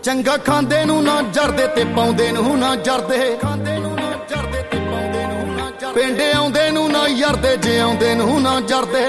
ਚੰਗਾ ਖਾਂਦੇ ਨੂੰ ਨਾ ਜਰਦੇ ਤੇ ਪਾਉਂਦੇ ਨੂੰ ਨਾ ਜਰਦੇ, ਪਿੰਡ ਆਉਂਦੇ ਨੂੰ ਨਾ ਯਰਦੇ, ਜੇ ਆਉਂਦੇ ਨੂੰ ਨਾ ਜਰਦੇ।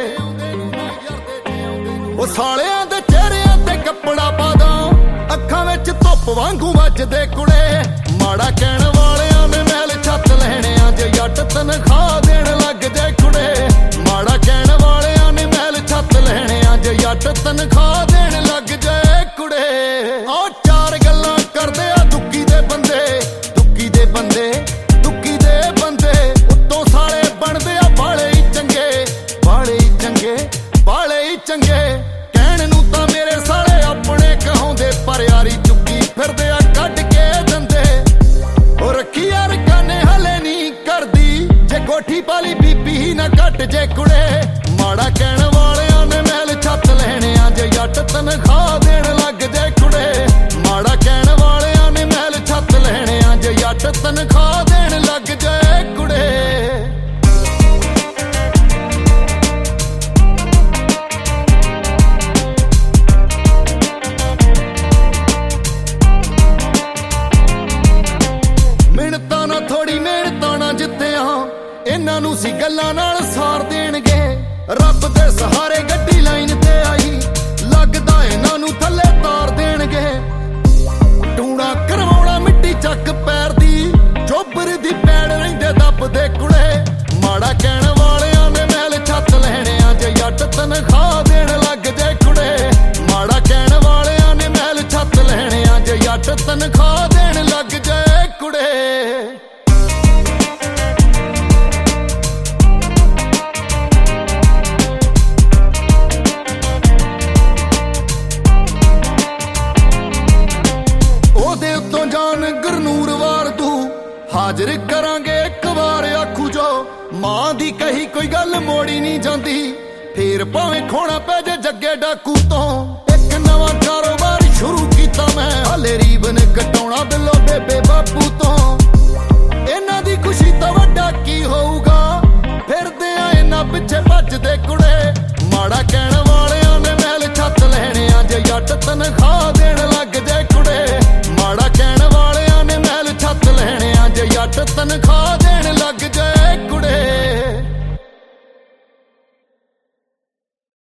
ਉਹ ਸਾਲਿਆਂ ਦੇ ਚਿਹਰਿਆਂ ਤੇ ਕੱਪੜਾ ਪਾ ਦਾਂ, ਅੱਖਾਂ ਵਿੱਚ ਧੁੱਪ ਵਾਂਗੂ ਵੱਜਦੇ ਕੁੜੇ। ਮਾੜਾ ਕਹਿਣ ਵਾਲਿਆਂ ਨੇ ਮਹਿਲ ਛੱਤ ਲੈਣਿਆਂ, ਜੇ ਜੱਟ ਤਨਖਾਹ ਦੇਣ ਲੱਗ ਜੇ ਕੁੜੇ। ਮਾੜਾ ਕਹਿਣ ਵਾਲਿਆਂ ਨੇ ਮਹਿਲ ਛੱਤ ਲੈਣਿਆਂ, ਜੇ ਜੱਟ ਤਨਖਾਹ ਦੇਣ ਲੱਗ ਜੇ ਕੁੜੇ। ਆਹ ਚਾਰ ਗੱਲਾਂ ਕਰਦੇ ਆ ਦੁੱਕੀ ਦੇ ਬੰਦੇ, ਦੁੱਕੀ ਦੇ ਬੰਦੇ, ਦੁੱਕੀ ਦੇ ਬੰਦੇ। ਉੱਤੋਂ ਸਾਲੇ ਬਣਦੇ ਆ ਬਾਲੇ ਹੀ ਚੰਗੇ, ਬਾਲੇ ਹੀ ਚੰਗੇ, ਬਾਲੇ ਹੀ ਚੰਗੇ। ਕਹਿਣ ਨੂੰ ਤਾਂ ਮੇਰੇ ਸਾਲੇ ਆਪਣੇ ਕਹਾਉਂਦੇ, ਪਰ ਯਾਰੀ ਚੁੱਕੀ ਫਿਰਦੇ ਆ ਕੱਢ ਕੇ ਦੰਦੇ। ਉਹ ਰੱਖੀ ਯਾਰ ਕਾਨੇ ਹਲੇ ਨਹੀਂ ਕਰਦੀ, ਜੇ ਕੋਠੀ ਪਾਲੀ ਬੀਬੀ ਹੀ ਨਾ ਘੱਟ ਜੇ ਕੁੜੇ। ਮਾੜਾ ਕਹਿਣ ਵਾਲਿਆਂ ਨੇ ਮਹਿਲ ਛੱਤ ਲੈਣਿਆਂ, ਜੇ ਜੱਟ ਤਨਖਾਹ ਦੇਣ ਲੱਗ ਜੇ ਕੁੜੇ। ਮਾੜਾ ਕਹਿਣ ਵਾਲਿਆਂ ਨੇ ਮਹਿਲ ਛੱਤ ਲੈਣਿਆਂ, ਜੇ ਜੱਟ ਤਨਖਾਹ ਦੇਣ ਲੱਗ ਜੇ ਕੁੜੇ। ਮਿਹਨਤਾਂ ਨਾ ਥੋੜੀ ਮਿਹਨਤਾਂ ਨਾ ਜਿੱਤਿਆ, ਇਹਨਾਂ ਨੂੰ ਸੀ ਗੱਲਾਂ ਨਾਲ ਸਾਰ ਦੇਣਗੇ। ਰੱਬ ਦੇ ਸਹਾਰੇ ਗੱਡੀ ਲਾਈਨ ਤੇ ਆਈ, ਲੱਗਦਾ ਇਹਨਾਂ ਨੂੰ ਥੱਲੇ ਤਾਰ ਦੇਣਗੇ। ਟੂਣਾ ਕਰਵਾਉਣਾ ਮਿੱਟੀ ਚੱਕ ਪੈਰ ਦੀ, ਚੋਬਰ ਦੀ ਪੈੜ ਰਹਿੰਦੇ ਦੱਬਦੇ ਕੁੜੇ। ਮਾੜਾ ਕਹਿਣ ਵਾਲਿਆਂ ਨੇ ਮਹਿਲ ਛੱਤ ਲੈਣਿਆਂ, ਜੇ ਜੱਟ ਤਨਖਾਹ ਦੇਣ ਲੱਗ ਜੇ ਕੁੜੇ। ਮਾੜਾ ਕਹਿਣ ਵਾਲਿਆਂ ਨੇ ਮਹਿਲ ਛੱਤ ਲੈਣਿਆਂ, ਜੇ ਜੱਟ ਤਨਖਾਹ ਦੇਣ ਲੱਗ ਜੇ ਕੁੜੇ। ਉਹਦੇ ਉੱਤੋਂ ਜਾਨ ਗੁਰਨੂਰ ਵਾਰ ਤੂੰ ਹਾਜ਼ਰ ਕਰਾਂਗੇ ਇੱਕ ਵਾਰ ਆਖੂ ਜੋ। ਮਾਂ ਦੀ ਕਹੀ ਕੋਈ ਗੱਲ ਮੋੜੀ ਨਹੀਂ ਜਾਂਦੀ, ਫੇਰ ਭਾਵੇਂ ਖੋਣਾ ਪੈ ਜੇ ਜੱਗੇ ਡਾਕੂ ਤੋਂ। ਇੱਕ ਨਵਾਂ ਕਾਰੋਬਾਰ ਸ਼ੁਰੂ ਕੀਤਾ ਮੈਂ, ਹਾਲੇ ਰੀਬਨ ਕਟਾਉਣਾ ਬਿੱਲੋ ਬੇਬੇ ਬਾਪੂ